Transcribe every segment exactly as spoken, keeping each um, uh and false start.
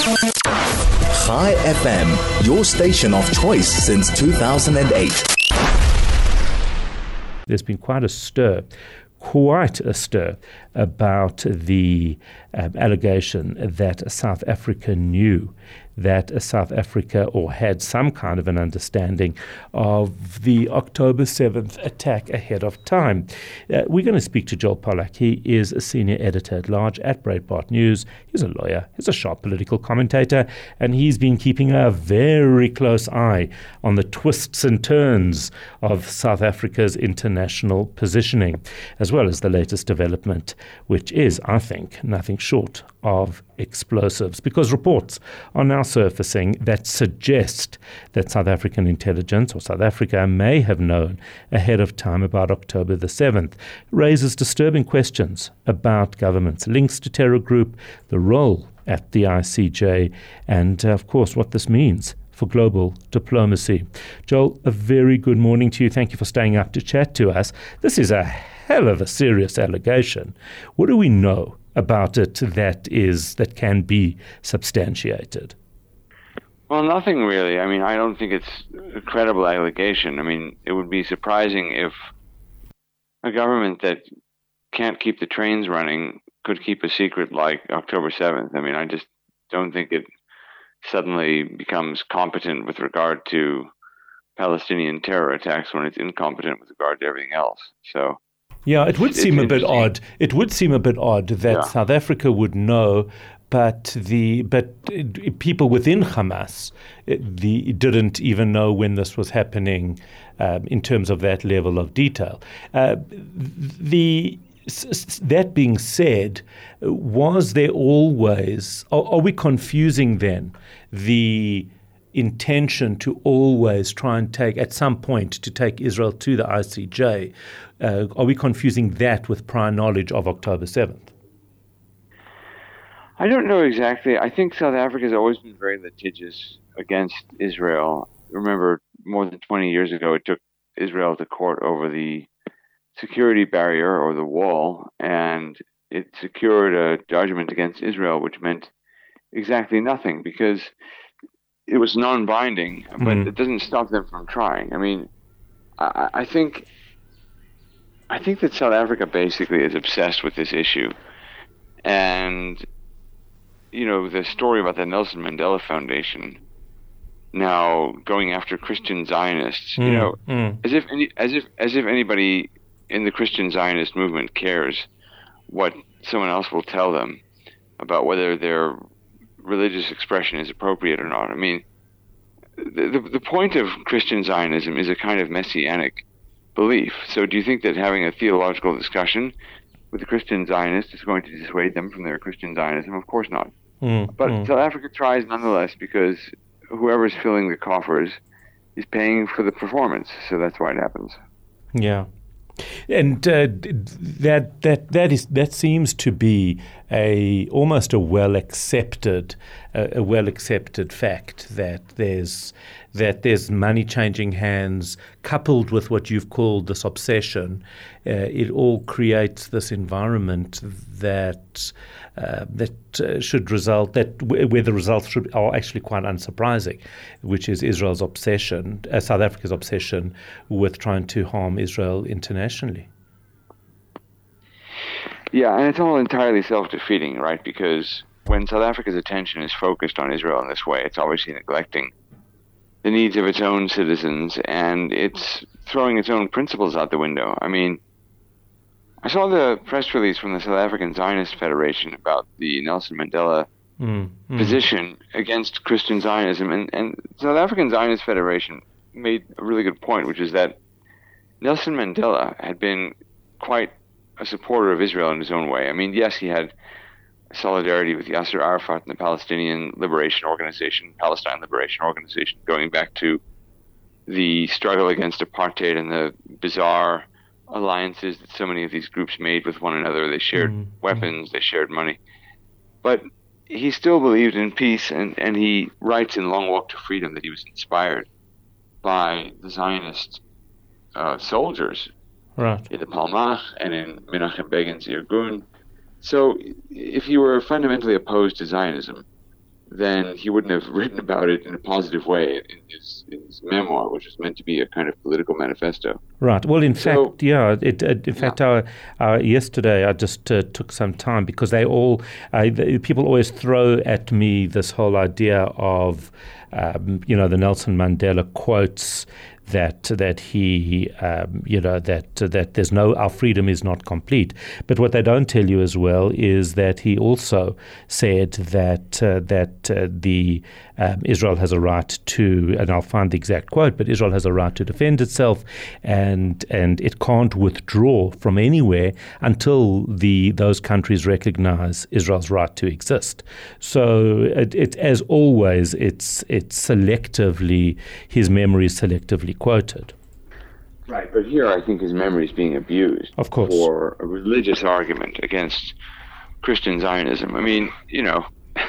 Chai F M, your station of choice since two thousand eight. There's been quite a stir, quite a stir about the um, allegation that South Africa knew that South Africa or had some kind of an understanding of the October seventh attack ahead of time. Uh, we're going to speak to Joel Pollak. He is a senior editor at large at Breitbart News. He's a lawyer, he's a sharp political commentator, and he's been keeping a very close eye on the twists and turns of South Africa's international positioning, as well as the latest development, which is, I think, nothing short of explosives, because reports are now surfacing that suggest that South African intelligence or South Africa may have known ahead of time about October the seventh, raises disturbing questions about government's links to terror group, the role at the I C J, and, uh, of course, what this means for global diplomacy. Joel, a very good morning to you. Thank you for staying up to chat to us. This is a hell of a serious allegation. What do we know about it that is that can be substantiated? Well, nothing really. I mean, I don't think it's a credible allegation. I mean, it would be surprising if a government that can't keep the trains running could keep a secret like October seventh. I mean, I just don't think it suddenly becomes competent with regard to Palestinian terror attacks when it's incompetent with regard to everything else. So, yeah, it would seem a bit odd. It would seem a bit odd that yeah. South Africa would know, but the but people within Hamas the didn't even know when this was happening um, in terms of that level of detail. Uh, the That being said, was there always, are, are we confusing then the intention to always try and take, at some point, to take Israel to the I C J? Uh, are we confusing that with prior knowledge of October seventh? I don't know exactly. I think South Africa has always been very litigious against Israel. Remember, more than twenty years ago, it took Israel to court over the security barrier or the wall, and it secured a judgment against Israel, which meant exactly nothing because it was non-binding, but mm-hmm. it doesn't stop them from trying. I mean, I, I think I think that South Africa basically is obsessed with this issue, and you know the story about the Nelson Mandela Foundation now going after Christian Zionists, mm-hmm. you know, mm-hmm. as if any, as if as if anybody in the Christian Zionist movement cares what someone else will tell them about whether their religious expression is appropriate or not. I mean, the, the, the point of Christian Zionism is a kind of messianic belief. So do you think that having a theological discussion with the Christian Zionists is going to dissuade them from their Christian Zionism? Of course not. Mm, but mm. South Africa tries nonetheless because whoever's filling the coffers is paying for the performance. So that's why it happens. Yeah. And uh, that that that is that seems to be a almost a well accepted uh, a well accepted fact that there's that there's money changing hands coupled with what you've called this obsession. Uh, it all creates this environment that uh, that uh, should result that w- where the results should, are actually quite unsurprising, which is Israel's obsession, uh, South Africa's obsession with trying to harm Israel internationally. Yeah, and it's all entirely self-defeating, right? Because when South Africa's attention is focused on Israel in this way, it's obviously neglecting the needs of its own citizens, and it's throwing its own principles out the window. I mean, I saw the press release from the South African Zionist Federation about the Nelson Mandela mm, mm. position against Christian Zionism, and, and the South African Zionist Federation made a really good point, which is that Nelson Mandela had been quite a supporter of Israel in his own way. I mean, yes, he had solidarity with Yasser Arafat and the Palestinian Liberation Organization, Palestine Liberation Organization, going back to the struggle against apartheid and the bizarre alliances that so many of these groups made with one another. They shared mm-hmm. weapons, they shared money. But he still believed in peace, and, and he writes in Long Walk to Freedom that he was inspired by the Zionist uh, soldiers right. in the Palmach and in Menachem Begin's Irgun. So if you were fundamentally opposed to Zionism, then he wouldn't have written about it in a positive way in his, in his memoir, which was meant to be a kind of political manifesto. Right. Well, in So- fact, yeah. It, it, in fact, Yeah. our, our, yesterday I just uh, took some time because they all uh, the, people always throw at me this whole idea of um, you know the Nelson Mandela quotes that that he um, you know that that there's no our freedom is not complete. But what they don't tell you as well is that he also said that uh, that uh, the um, Israel has a right to, and I'll find the exact quote, but Israel has a right to defend itself, and and it can't withdraw from anywhere until the those countries recognize Israel's right to exist. So it, it as always, it's it's selectively his memory is selectively quoted. Right, but here I think his memory is being abused Of course. for a religious argument against Christian Zionism. I mean, you know,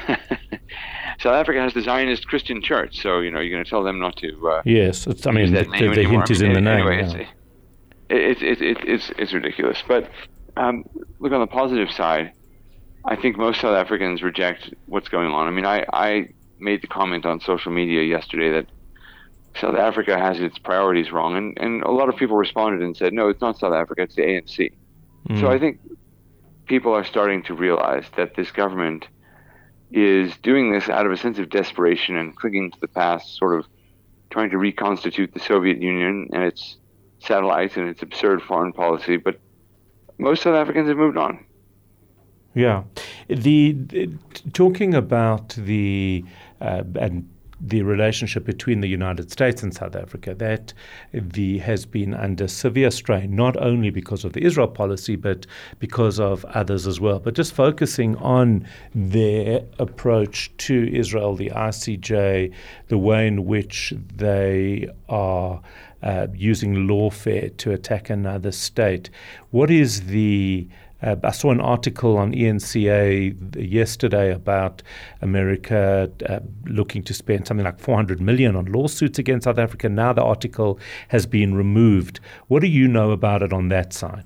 South Africa has the Zionist Christian Church, so, you know, you're going to tell them not to uh, Yes, it's, I use mean, the, that name the anymore. hint is I in mean, the name. Anyway, yeah. it's, it's, it's, it's, it's ridiculous. But um, look, on the positive side, I think most South Africans reject what's going on. I mean, I, I made the comment on social media yesterday that South Africa has its priorities wrong, and, and a lot of people responded and said, no, it's not South Africa, it's the A N C. Mm. So I think people are starting to realize that this government is doing this out of a sense of desperation and clinging to the past, sort of trying to reconstitute the Soviet Union and its satellites and its absurd foreign policy. But most South Africans have moved on. Yeah, the, the talking about the uh, and the relationship between the United States and South Africa, that the has been under severe strain, not only because of the Israel policy, but because of others as well. But just focusing on their approach to Israel, the I C J, the way in which they are uh, using lawfare to attack another state. What is the Uh, I saw an article on E N C A yesterday about America uh, looking to spend something like four hundred million dollars on lawsuits against South Africa. Now the article has been removed. What do you know about it on that side?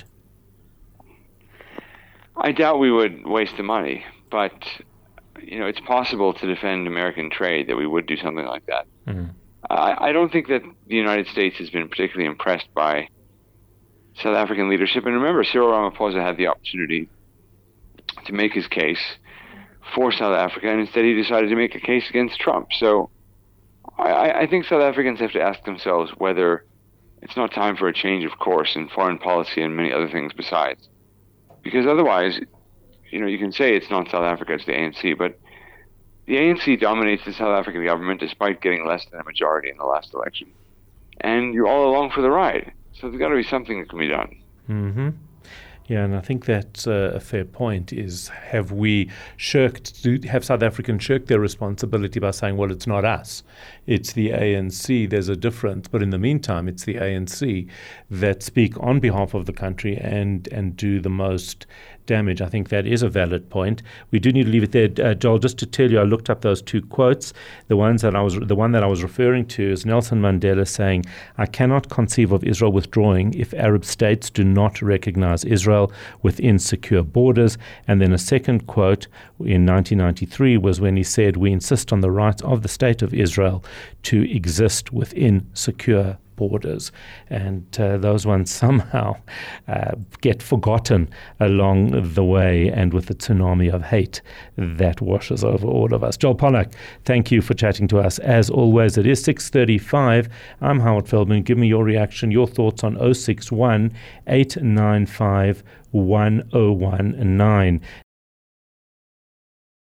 I doubt we would waste the money, but you know, it's possible to defend American trade that we would do something like that. Mm. I, I don't think that the United States has been particularly impressed by South African leadership. And remember, Cyril Ramaphosa had the opportunity to make his case for South Africa, and instead he decided to make a case against Trump. So I, I think South Africans have to ask themselves whether it's not time for a change of course in foreign policy and many other things besides. Because otherwise, you know, you can say it's not South Africa, it's the A N C, but the A N C dominates the South African government despite getting less than a majority in the last election. And you're all along for the ride. So there's got to be something that can be done. Mm-hmm. Yeah, and I think that's uh, a fair point, is have we shirked, do, have South Africans shirked their responsibility by saying, well, it's not us, it's the A N C, there's a difference. But in the meantime, it's the A N C that speak on behalf of the country and, and do the most damage. I think that is a valid point. We do need to leave it there, uh, Joel. Just to tell you, I looked up those two quotes. The ones that I was, the one that I was referring to is Nelson Mandela saying, "I cannot conceive of Israel withdrawing if Arab states do not recognize Israel within secure borders." And then a second quote in nineteen ninety-three was when he said, "We insist on the right of the state of Israel to exist within secure borders." And uh, those ones somehow uh, get forgotten along the way, and with the tsunami of hate that washes over all of us. Joel Pollak, thank you for chatting to us. As always, it is six thirty-five. I'm Howard Feldman. Give me your reaction, your thoughts on oh six one, eight nine five, one oh one nine.